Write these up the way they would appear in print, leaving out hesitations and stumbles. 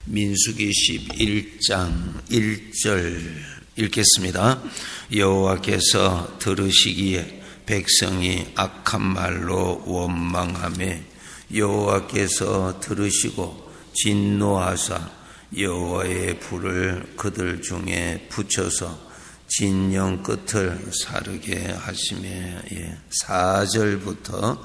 민수기 11장 1절 읽겠습니다. 여호와께서 들으시기에 백성이 악한 말로 원망하매 여호와께서 들으시고 진노하사 여호와의 불을 그들 중에 붙여서 진영 끝을 사르게 하시며 4절부터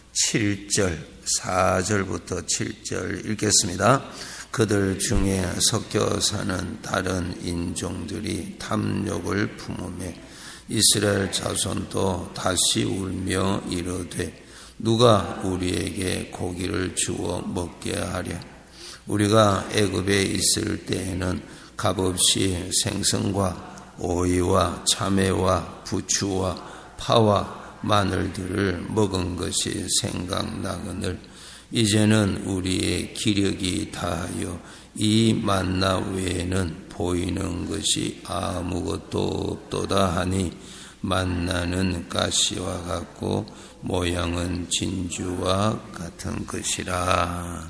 7절 읽겠습니다. 그들 중에 섞여 사는 다른 인종들이 탐욕을 품으며 이스라엘 자손도 다시 울며 이르되 누가 우리에게 고기를 주어 먹게 하랴. 우리가 애굽에 있을 때에는 값없이 생선과 오이와 참외와 부추와 파와 마늘들을 먹은 것이 생각나거늘 이제는 우리의 기력이 다하여 이 만나 외에는 보이는 것이 아무것도 없도다 하니 만나는 가시와 같고 모양은 진주와 같은 것이라.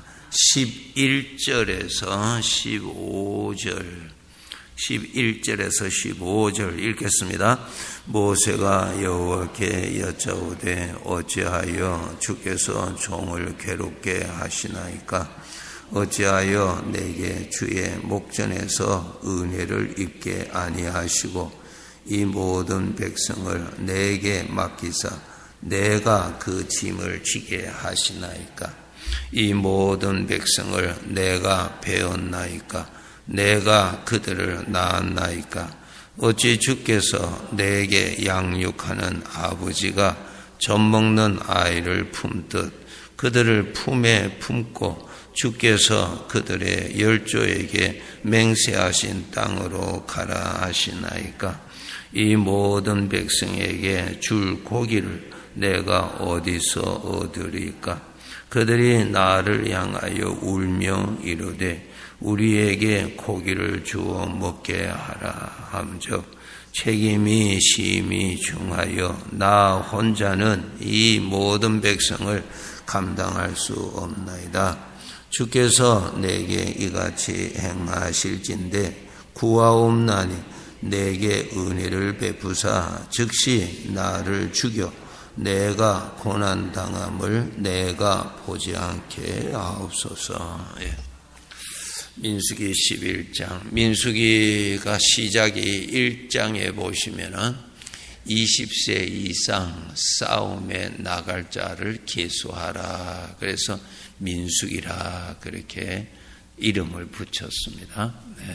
11절에서 15절 읽겠습니다. 모세가 여호와께 여짜오되 어찌하여 주께서 종을 괴롭게 하시나이까? 어찌하여 내게 주의 목전에서 은혜를 입게 아니하시고 이 모든 백성을 내게 맡기사 내가 그 짐을 지게 하시나이까? 이 모든 백성을 내가 배웠나이까? 내가 그들을 낳았나이까? 어찌 주께서 내게 양육하는 아버지가 젖먹는 아이를 품듯 그들을 품에 품고 주께서 그들의 열조에게 맹세하신 땅으로 가라 하시나이까? 이 모든 백성에게 줄 고기를 내가 어디서 얻으리까? 그들이 나를 향하여 울며 이르되 우리에게 고기를 주어 먹게 하라 함즉 책임이 심히 중하여 나 혼자는 이 모든 백성을 감당할 수 없나이다. 주께서 내게 이같이 행하실진대 구하옵나니 내게 은혜를 베푸사 즉시 나를 죽여 내가 고난당함을 내가 보지 않게 하옵소서. 민수기 11장. 민수기가 시작이 1장에 보시면은 20세 이상 싸움에 나갈 자를 계수하라. 그래서 민수기라 그렇게 이름을 붙였습니다.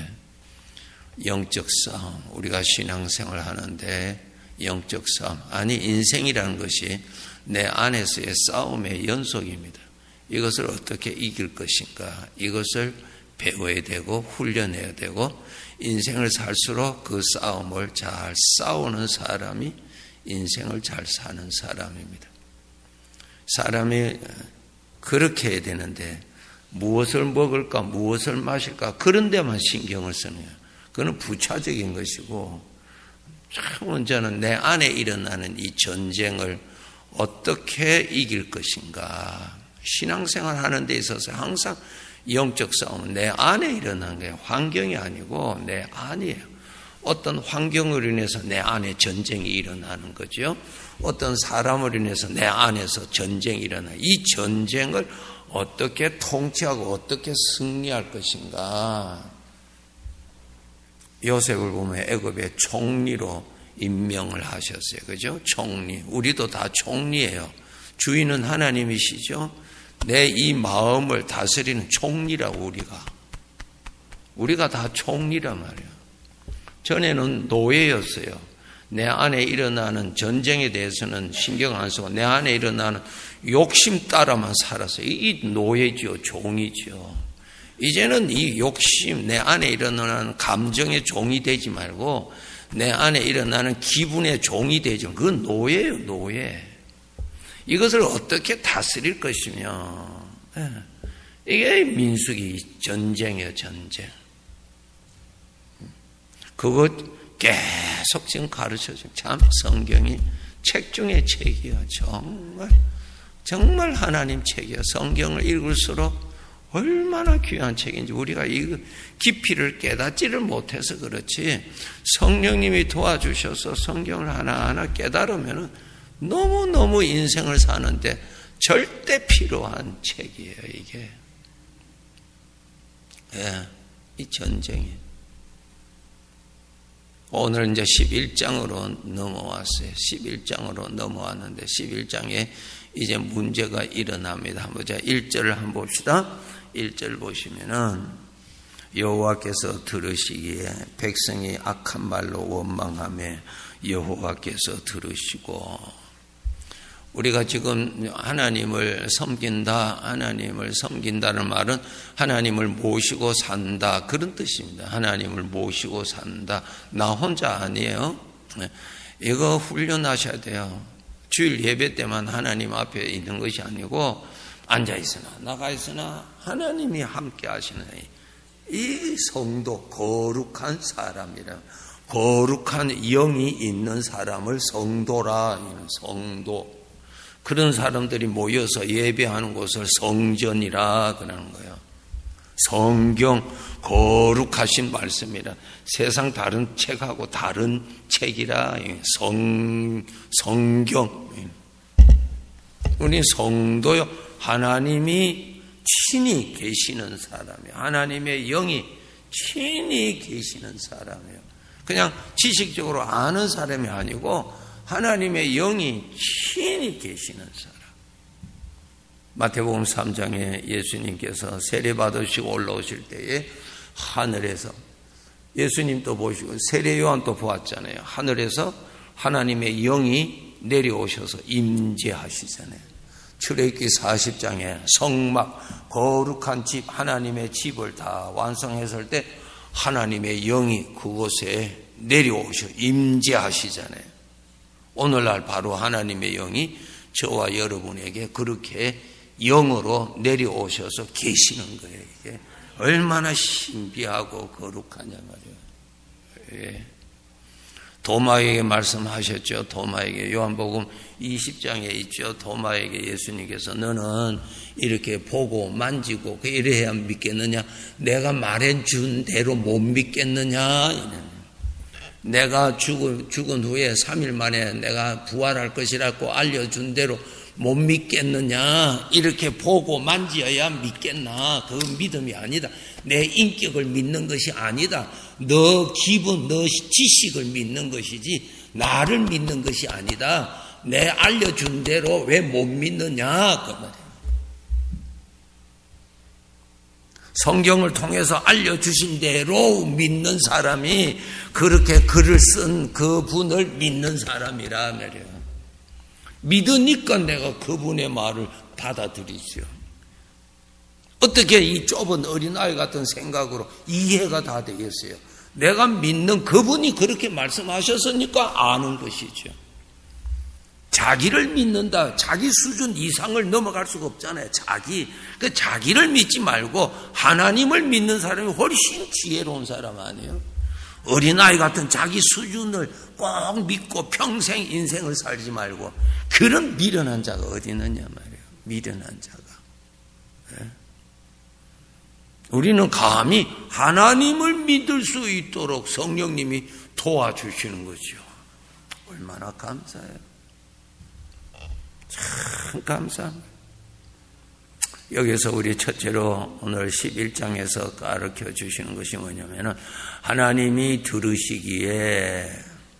영적 싸움. 우리가 신앙생활 하는데 영적 싸움. 아니, 인생이라는 것이 내 안에서의 싸움의 연속입니다. 이것을 어떻게 이길 것인가. 이것을 배워야 되고 훈련해야 되고 인생을 살수록 그 싸움을 잘 싸우는 사람이 인생을 잘 사는 사람입니다. 사람이 그렇게 해야 되는데 무엇을 먹을까 무엇을 마실까 그런 데만 신경을 쓰는 거예요. 그건 부차적인 것이고 참 먼저는 내 안에 일어나는 이 전쟁을 어떻게 이길 것인가. 신앙생활 하는 데 있어서 항상 영적 싸움은 내 안에 일어나는 거예요. 환경이 아니고 내 안이에요. 어떤 환경으로 인해서 내 안에 전쟁이 일어나는 거죠. 어떤 사람으로 인해서 내 안에서 전쟁이 일어나요. 이 전쟁을 어떻게 통치하고 어떻게 승리할 것인가. 요셉을 보면 애굽의 총리로 임명을 하셨어요. 그죠? 총리. 우리도 다 총리예요. 주인은 하나님이시죠. 내 이 마음을 다스리는 총리라고 우리가 다 총리란 말이에요. 전에는 노예였어요. 내 안에 일어나는 전쟁에 대해서는 신경 안 쓰고 내 안에 일어나는 욕심 따라만 살았어요. 이 노예죠. 종이죠. 이제는 이 욕심, 내 안에 일어나는 감정의 종이 되지 말고 내 안에 일어나는 기분의 종이 되죠. 그건 노예예요. 노예. 이것을 어떻게 다스릴 것이며 이게 민수기 전쟁이에요. 전쟁. 그것 계속 지금 가르쳐줘. 참 성경이 책 중에 책이야. 정말 하나님 책이야. 성경을 읽을수록 얼마나 귀한 책인지 우리가 이 깊이를 깨닫지를 못해서 그렇지, 성령님이 도와주셔서 성경을 하나하나 깨달으면 너무너무 인생을 사는데 절대 필요한 책이에요, 이게. 예, 이 전쟁이. 오늘 이제 11장으로 넘어왔어요. 11장으로 넘어왔는데 11장에 이제 문제가 일어납니다. 한번 자 1절을 한번 봅시다. 1절 보시면은 여호와께서 들으시기에 백성이 악한 말로 원망하며 여호와께서 들으시고, 우리가 지금 하나님을 섬긴다는 말은 하나님을 모시고 산다, 그런 뜻입니다. 하나님을 모시고 산다. 나 혼자 아니에요. 이거 훈련하셔야 돼요. 주일 예배 때만 하나님 앞에 있는 것이 아니고 앉아있으나 나가있으나 하나님이 함께 하시는 이 성도, 거룩한 사람이라, 거룩한 영이 있는 사람을 성도라. 성도. 그런 사람들이 모여서 예배하는 곳을 성전이라 그러는 거예요. 성경, 거룩하신 말씀이라. 세상 다른 책하고 다른 책이라. 성경. 우리 성도요, 하나님이 친히 계시는 사람이에요. 하나님의 영이 친히 계시는 사람이에요. 그냥 지식적으로 아는 사람이 아니고 하나님의 영이 친히 계시는 사람. 마태복음 3장에 예수님께서 세례 받으시고 올라오실 때에 하늘에서, 예수님도 보시고 세례 요한도 보았잖아요. 하늘에서 하나님의 영이 내려오셔서 임재하시잖아요. 출애굽기 40장에 성막, 거룩한 집, 하나님의 집을 다 완성했을 때 하나님의 영이 그곳에 내려오셔 임재하시잖아요. 오늘날 바로 하나님의 영이 저와 여러분에게 그렇게 영으로 내려오셔서 계시는 거예요. 이게 얼마나 신비하고 거룩하냐 말이에요. 예. 도마에게 말씀하셨죠. 도마에게 요한복음 20장에 있죠. 도마에게 예수님께서 너는 이렇게 보고 만지고 이래야 믿겠느냐? 내가 말해준 대로 못 믿겠느냐? 내가 죽은 후에 3일 만에 내가 부활할 것이라고 알려준 대로 못 믿겠느냐? 이렇게 보고 만지어야 믿겠나? 그 믿음이 아니다. 내 인격을 믿는 것이 아니다. 너 기분, 너 지식을 믿는 것이지 나를 믿는 것이 아니다. 내 알려준 대로 왜 못 믿느냐? 그 말이에요. 성경을 통해서 알려주신 대로 믿는 사람이 그렇게 글을 쓴 그분을 믿는 사람이라 말이에요. 믿으니까 내가 그분의 말을 받아들이죠. 어떻게 이 좁은 어린아이 같은 생각으로 이해가 다 되겠어요? 내가 믿는 그분이 그렇게 말씀하셨으니까 아는 것이죠. 자기를 믿는다. 자기 수준 이상을 넘어갈 수가 없잖아요. 자기를 믿지 말고 하나님을 믿는 사람이 훨씬 지혜로운 사람 아니에요? 어린아이 같은 자기 수준을 꼭 믿고 평생 인생을 살지 말고 그런 미련한 자가 어디 있느냐 말이에요. 미련한 자가. 네? 우리는 감히 하나님을 믿을 수 있도록 성령님이 도와주시는 거죠. 얼마나 감사해요. 참 감사합니다. 여기서 우리 첫째로 오늘 11장에서 가르쳐 주시는 것이 뭐냐면은 하나님이 들으시기에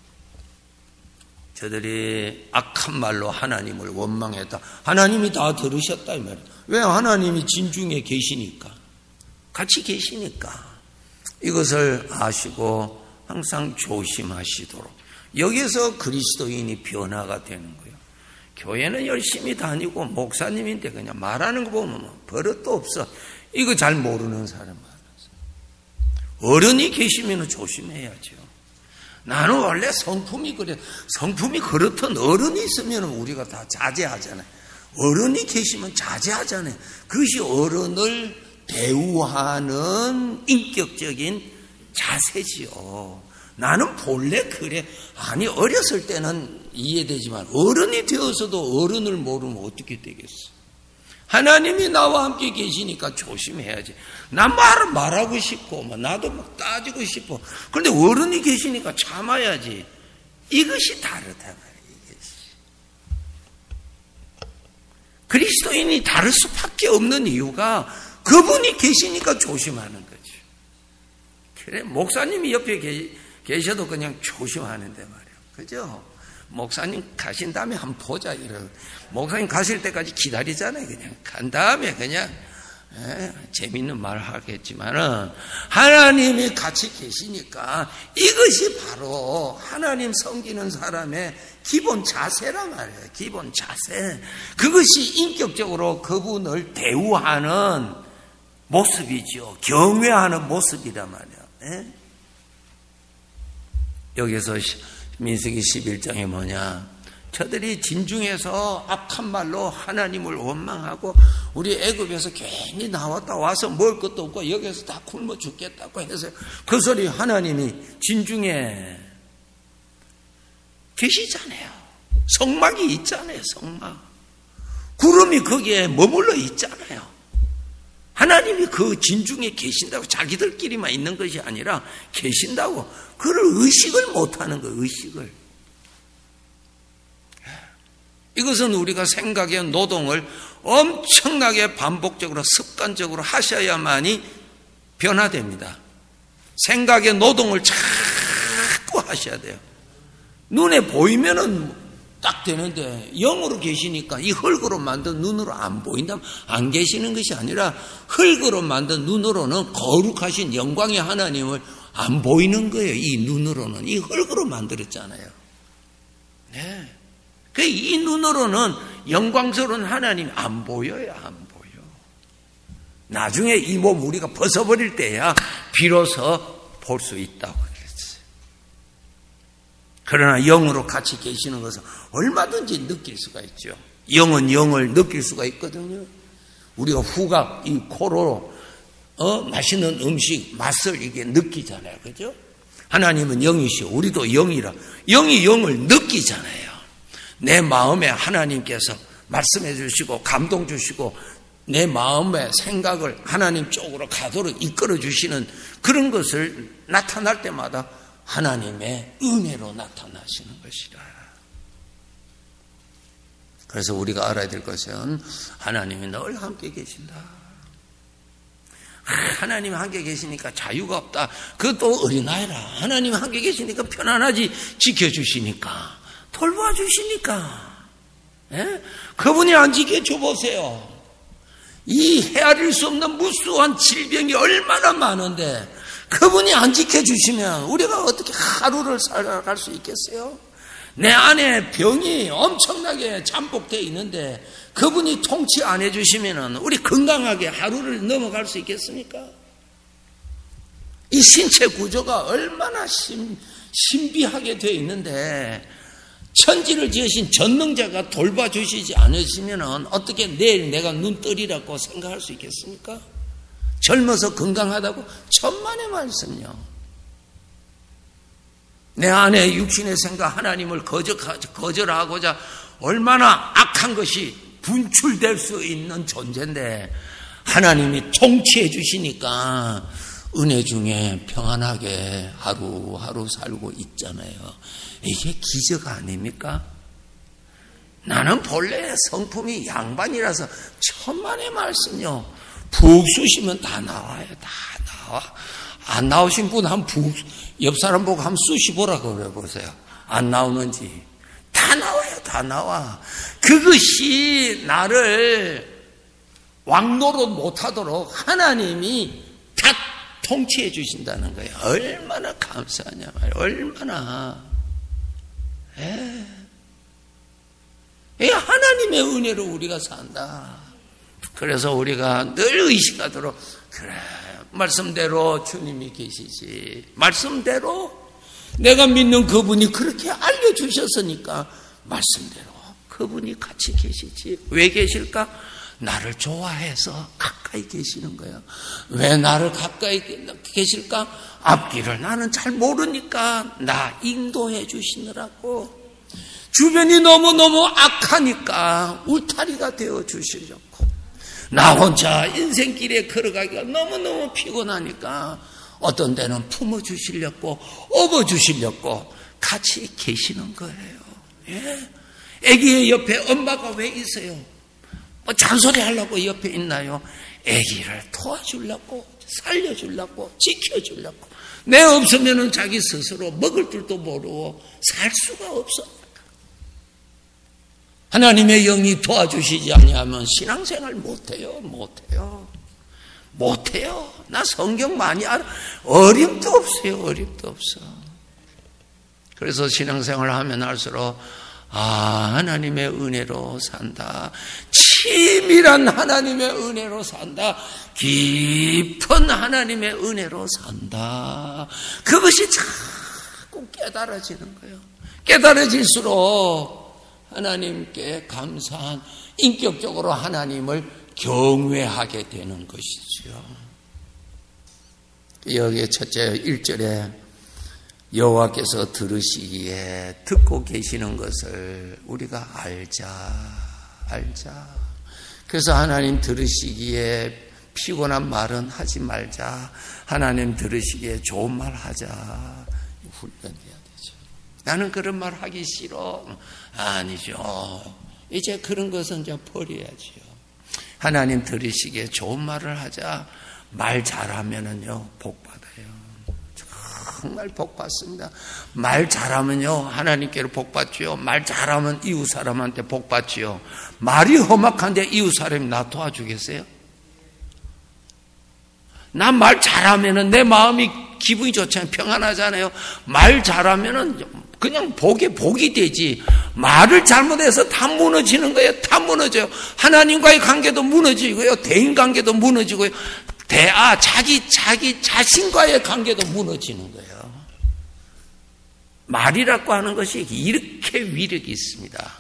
저들이 악한 말로 하나님을 원망했다. 하나님이 다 들으셨다 이 말이에요. 왜? 하나님이 진중에 계시니까. 같이 계시니까. 이것을 아시고 항상 조심하시도록. 여기서 그리스도인이 변화가 되는 거예요. 교회는 열심히 다니고 목사님인데 그냥 말하는 거 보면 버릇도 없어. 이거 잘 모르는 사람 많아서. 어른이 계시면 조심해야죠. 나는 원래 성품이 그래. 성품이 그렇던 어른이 있으면 우리가 다 자제하잖아요. 어른이 계시면 자제하잖아요. 그것이 어른을 대우하는 인격적인 자세지요. 나는 본래 그래. 아니 어렸을 때는 이해되지만 어른이 되어서도 어른을 모르면 어떻게 되겠어. 하나님이 나와 함께 계시니까 조심해야지. 난 말하고 싶고, 나도 막 따지고 싶어. 그런데 어른이 계시니까 참아야지. 이것이 다르다 말이에요. 이것이. 그리스도인이 다를 수밖에 없는 이유가 그분이 계시니까 조심하는 거죠. 그래, 목사님이 옆에 계셔도 그냥 조심하는데 말이에요. 그죠? 목사님 가신 다음에 한번 보자. 목사님 가실 때까지 기다리잖아요. 그냥 간 다음에 그냥 재밌는 말을 하겠지만은 하나님이 같이 계시니까 이것이 바로 하나님 섬기는 사람의 기본 자세란 말이에요. 기본 자세. 그것이 인격적으로 그분을 대우하는 모습이죠. 경외하는 모습이란 말이에요. 여기서 민수기 11장에 뭐냐? 저들이 진중해서 악한 말로 하나님을 원망하고 우리 애굽에서 괜히 나왔다 와서 먹을 것도 없고 여기서 다 굶어 죽겠다고 해서 그 소리 하나님이 진중에 계시잖아요. 성막이 있잖아요. 성막. 구름이 거기에 머물러 있잖아요. 하나님이 그 진중에 계신다고 자기들끼리만 있는 것이 아니라 계신다고 그를 의식을 못하는 거예요. 의식을. 이것은 우리가 생각의 노동을 엄청나게 반복적으로 습관적으로 하셔야만이 변화됩니다. 생각의 노동을 자꾸 하셔야 돼요. 눈에 보이면은 딱 되는데 영으로 계시니까 이 흙으로 만든 눈으로 안 보인다면 안 계시는 것이 아니라 흙으로 만든 눈으로는 거룩하신 영광의 하나님을 안 보이는 거예요. 이 눈으로는. 이 흙으로 만들었잖아요. 네. 이 눈으로는 영광스러운 하나님이 안 보여요. 안 보여. 나중에 이 몸 우리가 벗어버릴 때야 비로소 볼 수 있다고 그랬어요. 그러나 영으로 같이 계시는 것은 얼마든지 느낄 수가 있죠. 영은 영을 느낄 수가 있거든요. 우리가 후각, 이 코로 맛있는 음식 맛을 이게 느끼잖아요. 그죠? 하나님은 영이시오. 우리도 영이라. 영이 영을 느끼잖아요. 내 마음에 하나님께서 말씀해 주시고 감동 주시고 내 마음의 생각을 하나님 쪽으로 가도록 이끌어 주시는 그런 것을 나타날 때마다 하나님의 은혜로 나타나시는 것이라. 그래서 우리가 알아야 될 것은 하나님이 늘 함께 계신다. 하나님이 함께 계시니까 자유가 없다. 그것도 어린아이라. 하나님이 함께 계시니까 편안하지. 지켜주시니까. 돌봐주시니까. 예? 그분이 안 지켜줘보세요. 이 헤아릴 수 없는 무수한 질병이 얼마나 많은데 그분이 안 지켜주시면 우리가 어떻게 하루를 살아갈 수 있겠어요? 내 안에 병이 엄청나게 잠복되어 있는데 그분이 통치 안 해주시면 우리 건강하게 하루를 넘어갈 수 있겠습니까? 이 신체 구조가 얼마나 신비하게 되어 있는데 천지를 지으신 전능자가 돌봐주시지 않으시면 어떻게 내일 내가 눈 뜨리라고 생각할 수 있겠습니까? 젊어서 건강하다고 천만의 말씀요. 내 안에 육신의 생각 하나님을 거절하고자 얼마나 악한 것이 분출될 수 있는 존재인데 하나님이 통치해 주시니까 은혜 중에 평안하게 하루하루 살고 있잖아요. 이게 기적 아닙니까? 나는 본래 성품이 양반이라서 천만의 말씀요. 푹 쑤시면 다 나와요. 다 나와. 안 나오신 분 한 푹 옆 사람 보고 한번 쑤시보라고 그래 보세요. 안 나오는지. 다 나와요. 다 나와. 그것이 나를 왕노릇 못하도록 하나님이 다 통치해 주신다는 거예요. 얼마나 감사하냐 말이에요. 얼마나. 하나님의 은혜로 우리가 산다. 그래서 우리가 늘 의식하도록 그래 말씀대로 주님이 계시지. 말씀대로 내가 믿는 그분이 그렇게 알려주셨으니까 말씀대로 그분이 같이 계시지. 왜 계실까? 나를 좋아해서 가까이 계시는 거예요. 왜 나를 가까이 계실까? 앞길을 나는 잘 모르니까 나 인도해 주시느라고. 주변이 너무너무 악하니까 울타리가 되어 주시려고. 나 혼자 인생길에 걸어가기가 너무너무 피곤하니까 어떤 데는 품어주시려고 업어주시려고 같이 계시는 거예요. 예? 아기의 옆에 엄마가 왜 있어요? 뭐 잔소리 하려고 옆에 있나요? 아기를 도와주려고, 살려주려고, 지켜주려고. 내 없으면은 자기 스스로 먹을 줄도 모르고 살 수가 없어. 하나님의 영이 도와주시지 않으면 신앙생활 못해요. 나 성경 많이 알아. 어림도 없어요. 어림도 없어. 그래서 신앙생활을 하면 할수록 하나님의 은혜로 산다. 치밀한 하나님의 은혜로 산다. 깊은 하나님의 은혜로 산다. 그것이 자꾸 깨달아지는 거예요. 깨달아질수록 하나님께 감사한, 인격적으로 하나님을 경외하게 되는 것이죠. 여기 첫째 1절에 여호와께서 들으시기에 듣고 계시는 것을 우리가 알자. 그래서 하나님 들으시기에 피곤한 말은 하지 말자. 하나님 들으시기에 좋은 말 하자. 훈련해야 되죠. 나는 그런 말 하기 싫어. 아니죠. 이제 그런 것은 이제 버려야지요. 하나님 들으시기에 좋은 말을 하자. 말 잘하면은요, 복 받아요. 정말 복 받습니다. 말 잘하면요, 하나님께로 복 받지요. 말 잘하면 이웃 사람한테 복 받지요. 말이 험악한데 이웃 사람이 나 도와주겠어요? 나 말 잘하면은 내 마음이 기분이 좋잖아요. 평안하잖아요. 말 잘하면은 그냥 복이 되지. 말을 잘못해서 다 무너지는 거예요. 다 무너져요. 하나님과의 관계도 무너지고요. 대인 관계도 무너지고요. 자기 자신과의 관계도 무너지는 거예요. 말이라고 하는 것이 이렇게 위력이 있습니다.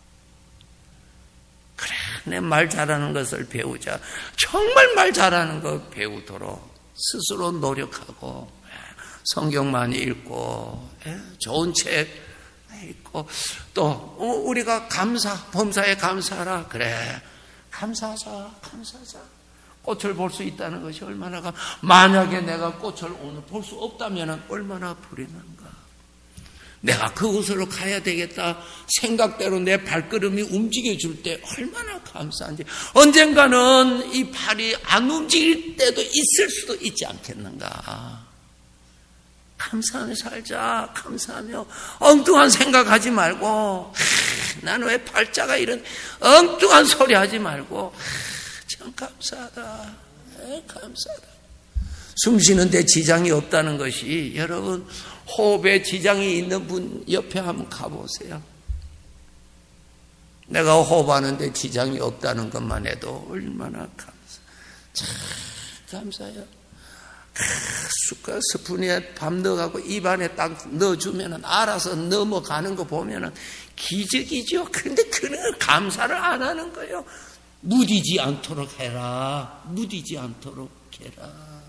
그래, 내 말 잘하는 것을 배우자. 정말 말 잘하는 거 배우도록 스스로 노력하고 성경 많이 읽고 좋은 책 읽고 또 우리가 범사에 감사하라. 그래, 감사하자. 꽃을 볼 수 있다는 것이 얼마나 만약에 내가 꽃을 오늘 볼 수 없다면 얼마나 불행한가. 내가 그곳으로 가야 되겠다 생각대로 내 발걸음이 움직여줄 때 얼마나 감사한지. 언젠가는 이 발이 안 움직일 때도 있을 수도 있지 않겠는가. 감사하며 살자. 감사하며 엉뚱한 생각하지 말고 나는 왜 팔자가 이런 엉뚱한 소리 하지 말고 참 감사하다. 감사하다. 숨 쉬는데 지장이 없다는 것이, 여러분 호흡에 지장이 있는 분 옆에 한번 가보세요. 내가 호흡하는데 지장이 없다는 것만 해도 얼마나 참 감사해요. 스푼에 밥 넣어갖고 입안에 딱 넣어주면 알아서 넘어가는 거 보면 기적이죠. 그런데 그는 감사를 안 하는 거예요. 무디지 않도록 해라. 무디지 않도록 해라.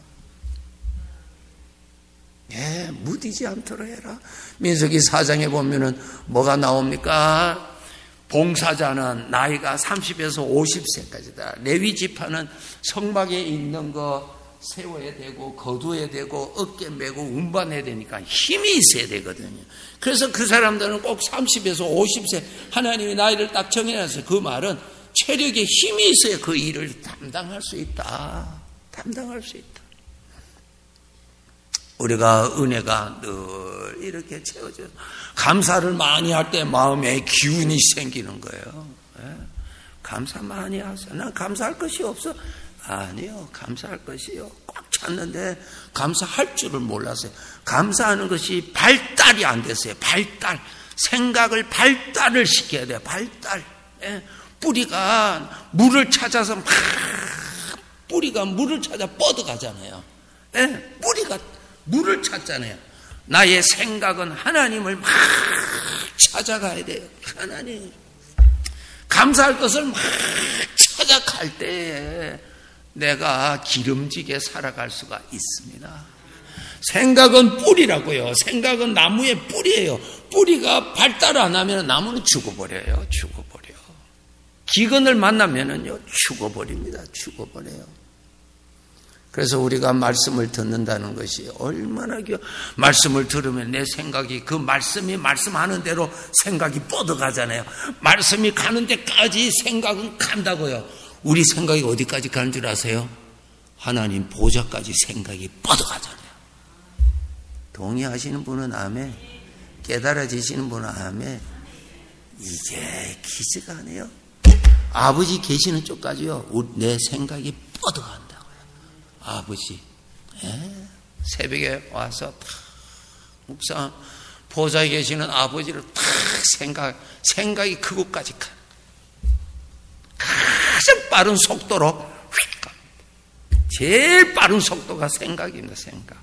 무디지 않도록 해라. 민수기 4장에 보면은 뭐가 나옵니까? 봉사자는 나이가 30에서 50세까지다. 레위 지파는 성막에 있는 거 세워야 되고 거두어야 되고 어깨 메고 운반해야 되니까 힘이 있어야 되거든요. 그래서 그 사람들은 꼭 30에서 50세 하나님이 나이를 딱 정해놨어요. 그 말은 체력에 힘이 있어야 그 일을 담당할 수 있다. 담당할 수 있다. 우리가 은혜가 늘 이렇게 채워져서 감사를 많이 할 때 마음에 기운이 생기는 거예요. 감사 많이 하세요. 난 감사할 것이 없어. 아니요. 감사할 것이요. 꽉 찼는데 감사할 줄을 몰랐어요. 감사하는 것이 발달이 안 됐어요. 발달. 생각을 발달을 시켜야 돼요. 발달. 뿌리가 물을 찾아서 뿌리가 물을 찾아 뻗어가잖아요. 뿌리가 물을 찾잖아요. 나의 생각은 하나님을 막 찾아가야 돼요. 하나님. 감사할 것을 막 찾아갈 때 내가 기름지게 살아갈 수가 있습니다. 생각은 뿌리라고요. 생각은 나무의 뿌리예요. 뿌리가 발달 안 하면 나무는 죽어버려요. 죽어버려. 기근을 만나면은요, 죽어버립니다. 죽어버려요. 그래서 우리가 말씀을 듣는다는 것이 얼마나 말씀을 들으면 내 생각이 그 말씀이 말씀하는 대로 생각이 뻗어가잖아요. 말씀이 가는 데까지 생각은 간다고요. 우리 생각이 어디까지 가는 줄 아세요? 하나님 보좌까지 생각이 뻗어가잖아요. 동의하시는 분은 아멘. 깨달아지시는 분은 아멘. 이게 기적 아니에요? 아버지 계시는 쪽까지요, 내 생각이 뻗어간다고요. 아버지, 새벽에 와서 탁 묵상, 보좌에 계시는 아버지를 탁 생각이 그곳까지 가. 가장 빠른 속도로 휙 갑니다. 제일 빠른 속도가 생각입니다. 생각.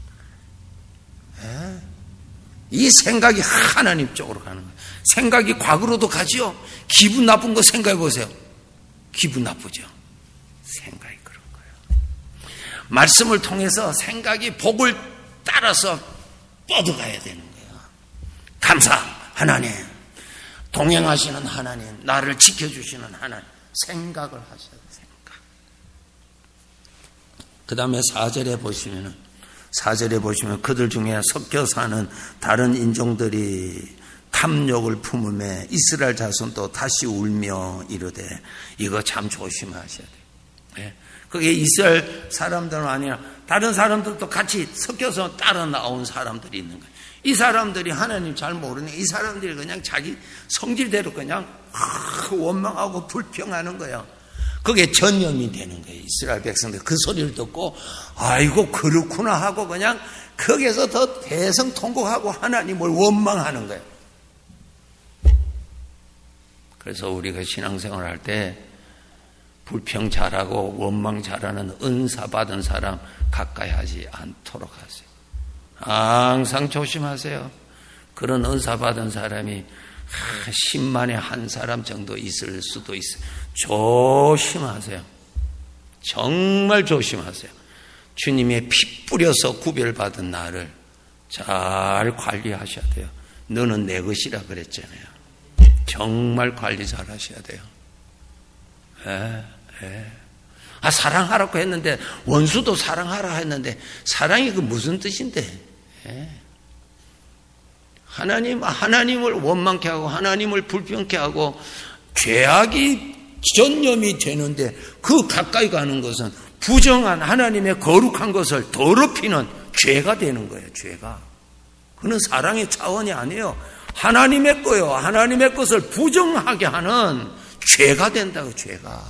이 생각이 하나님 쪽으로 가는 거예요. 생각이 과거로도 가죠. 기분 나쁜 거 생각해 보세요. 기분 나쁘죠. 생각이 그런 거예요. 말씀을 통해서 생각이 복을 따라서 뻗어가야 되는 거예요. 감사 하나님, 동행하시는 하나님, 나를 지켜주시는 하나님, 생각을 하셔야 돼요. 생각. 그 다음에 4절에 보시면 그들 중에 섞여 사는 다른 인종들이 탐욕을 품음에 이스라엘 자손도 다시 울며 이르되, 이거 참 조심하셔야 돼요. 그게 이스라엘 사람들은 아니라 다른 사람들도 같이 섞여서 따라 나온 사람들이 있는 거예요. 이 사람들이 하나님 잘 모르니 이 사람들이 그냥 자기 성질대로 그냥 원망하고 불평하는 거예요. 그게 전염이 되는 거예요. 이스라엘 백성들 그 소리를 듣고 아이고 그렇구나 하고 그냥 거기서 더 대성통곡하고 하나님을 원망하는 거예요. 그래서 우리가 신앙생활 할 때 불평 잘하고 원망 잘하는 은사 받은 사람 가까이 하지 않도록 하세요. 항상 조심하세요. 그런 은사 받은 사람이 10만에 한 사람 정도 있을 수도 있어요. 조심하세요. 정말 조심하세요. 주님의 피 뿌려서 구별받은 나를 잘 관리하셔야 돼요. 너는 내 것이라 그랬잖아요. 정말 관리 잘 하셔야 돼요. 사랑하라고 했는데, 원수도 사랑하라 했는데, 사랑이 그 무슨 뜻인데? 하나님을 원망케 하고, 하나님을 불평케 하고, 죄악이 전염이 되는데, 그 가까이 가는 것은 부정한 하나님의 거룩한 것을 더럽히는 죄가 되는 거예요, 죄가. 그는 사랑의 차원이 아니에요. 하나님의 거요. 하나님의 것을 부정하게 하는 죄가 된다고, 죄가.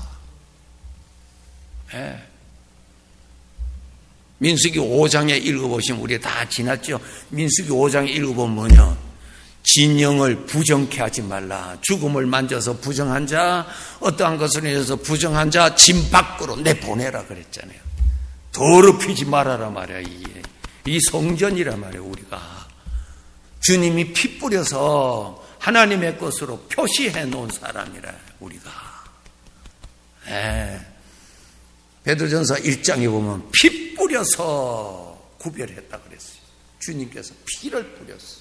민수기 5장에 읽어보시면, 우리 다 지났죠? 민수기 5장에 읽어보면 뭐냐? 진영을 부정케 하지 말라. 죽음을 만져서 부정한 자, 어떠한 것을 인해서 부정한 자, 진 밖으로 내보내라 그랬잖아요. 더럽히지 말아라 말이야. 이 성전이라 말이야, 우리가. 주님이 피 뿌려서 하나님의 것으로 표시해 놓은 사람이라, 우리가. 베드로전서 1장에 보면 피 뿌려서 구별했다 그랬어요. 주님께서 피를 뿌렸어요.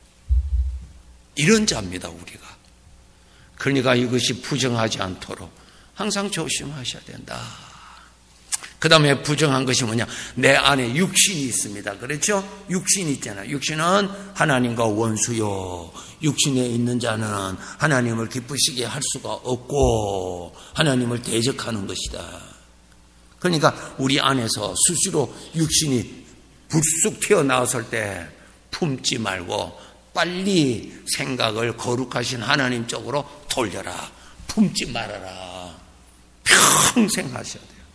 이런 자입니다, 우리가. 그러니까 이것이 부정하지 않도록 항상 조심하셔야 된다. 그 다음에 부정한 것이 뭐냐? 내 안에 육신이 있습니다. 그렇죠? 육신이 있잖아요. 육신은 하나님과 원수요. 육신에 있는 자는 하나님을 기쁘시게 할 수가 없고 하나님을 대적하는 것이다. 그러니까 우리 안에서 수시로 육신이 불쑥 튀어나왔을 때 품지 말고 빨리 생각을 거룩하신 하나님 쪽으로 돌려라. 품지 말아라. 평생 하셔야 돼요.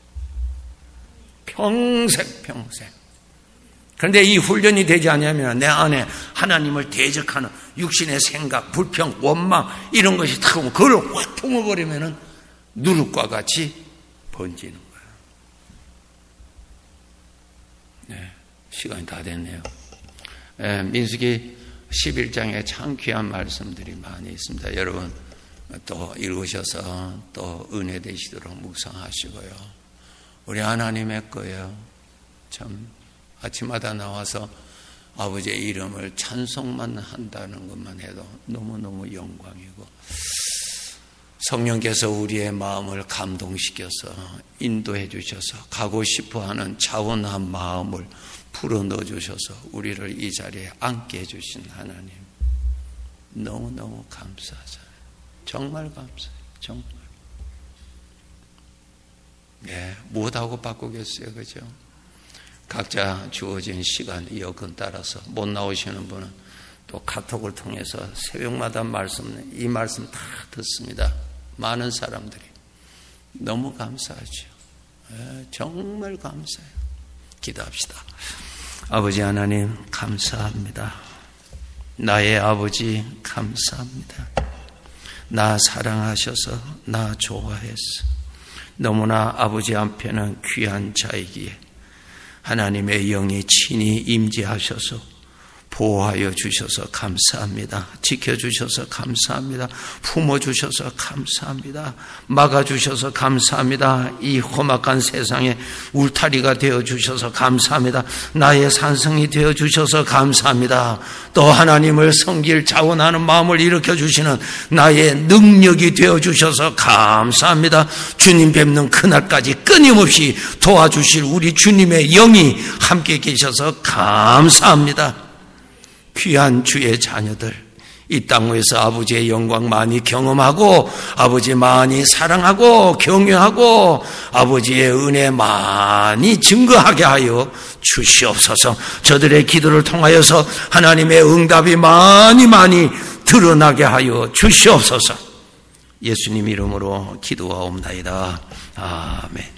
평생. 그런데 이 훈련이 되지 않으면 내 안에 하나님을 대적하는 육신의 생각, 불평, 원망 이런 것이 탁 오면 그걸 확 품어버리면 누룩과 같이 번지는 거예요. 시간이 다 됐네요. 민수기 11장에 참 귀한 말씀들이 많이 있습니다. 여러분 또 읽으셔서 또 은혜 되시도록 묵상하시고요. 우리 하나님의 거예요. 참 아침마다 나와서 아버지의 이름을 찬송만 한다는 것만 해도 너무너무 영광이고 성령께서 우리의 마음을 감동시켜서 인도해 주셔서 가고 싶어하는 차원한 마음을 불어넣어 주셔서 우리를 이 자리에 앉게 해주신 하나님, 너무너무 감사하잖아요. 정말 감사해요. 정말. 네, 무엇하고 바꾸겠어요, 그죠? 각자 주어진 시간 여건 따라서 못 나오시는 분은 또 카톡을 통해서 새벽마다 이 말씀 다 듣습니다. 많은 사람들이. 너무 감사하죠. 정말 감사해요. 기도합시다. 아버지 하나님 감사합니다. 나의 아버지 감사합니다. 나 사랑하셔서 나 좋아했어. 너무나 아버지 앞에는 귀한 자이기에 하나님의 영이 친히 임재하셔서 보호하여 주셔서 감사합니다. 지켜주셔서 감사합니다. 품어주셔서 감사합니다. 막아주셔서 감사합니다. 이 험악한 세상에 울타리가 되어주셔서 감사합니다. 나의 산성이 되어주셔서 감사합니다. 또 하나님을 섬길 자원하는 마음을 일으켜주시는 나의 능력이 되어주셔서 감사합니다. 주님 뵙는 그날까지 끊임없이 도와주실 우리 주님의 영이 함께 계셔서 감사합니다. 귀한 주의 자녀들, 이 땅 위에서 아버지의 영광 많이 경험하고 아버지 많이 사랑하고 경외하고 아버지의 은혜 많이 증거하게 하여 주시옵소서. 저들의 기도를 통하여서 하나님의 응답이 많이 드러나게 하여 주시옵소서. 예수님 이름으로 기도하옵나이다. 아멘.